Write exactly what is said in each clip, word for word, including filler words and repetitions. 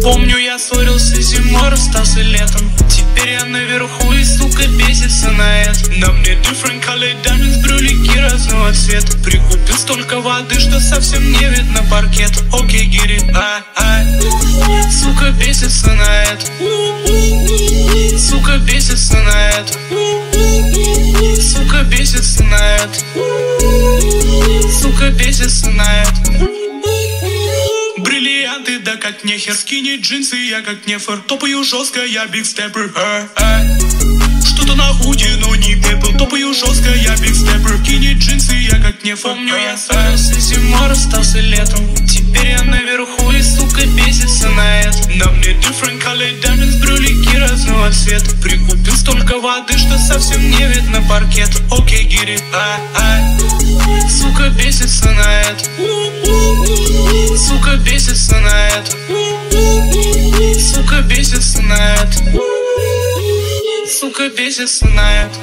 Помню, я ссорился зимой, расстался летом. Теперь я наверху и, сука, бесится на это. На мне different color diamonds, брюлики разного цвета. Прикупил столько воды, что совсем не видно паркет. Окей, гири, а, а. Сука, бесится на это. Сука, бесится на это. Сука, бесится на это. Сука, бесится на это. Бриллианты, да как нехер. Скини джинсы, я как нефор. Топаю жестко, я биг степпер. Что-то на худи, но не пепл. Топаю жестко, я биг степпер. Скини джинсы, я как нефор. Помню, я ссорился зимой, расстался летом. Теперь я наверху и, сука, бесится на это. На мне different color diamonds, брюлики разного цвета. Прикупил столько воды, что совсем не видно паркет. Окей, гири, а, а. Сука, бесится на это. Сука, бесится на это. Сука, бесится на это. Сука, бесится на это.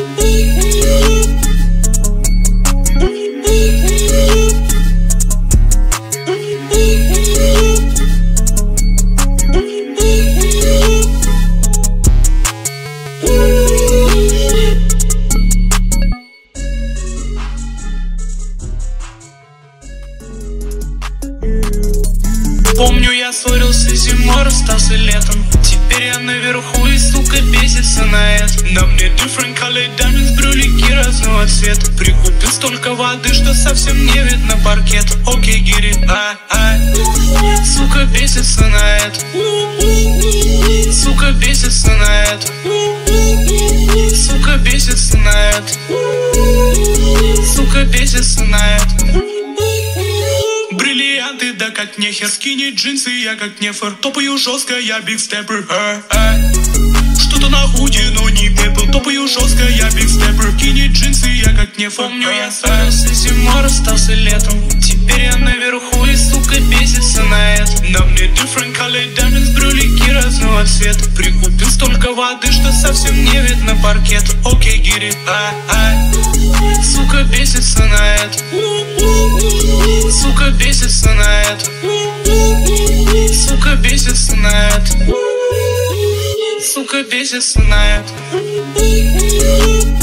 Помню, я ссорился зимой, расстался летом. Теперь я наверху и, сука, бесится на это. На мне different color diamonds, брюлики разного цвета. Прикупил столько воды, что совсем не видно паркет. Окей, гири, а, а. Сука, бесится на это. Сука, бесится на это. Сука, бесится на это. Сука, бесится на это. Бриллианты, да как нехер. Скини джинсы, я как нефор. Топаю жестко, я биг степпер. Что-то на худи, но не пепл. Топаю жестко, я биг степпер. Скини джинсы, я как нефор. Помню, я ссорился зимой, расстался летом. Теперь я наверху и, сука, бесится на это. На мне different color diamonds, брюлики разного цвета. Прикупил столько воды, что совсем не видно паркет. Окей, гири, а, а. Сука, бесится на это. Сука, бесится на это. Сука, бесится на это. Сука, бесится на это.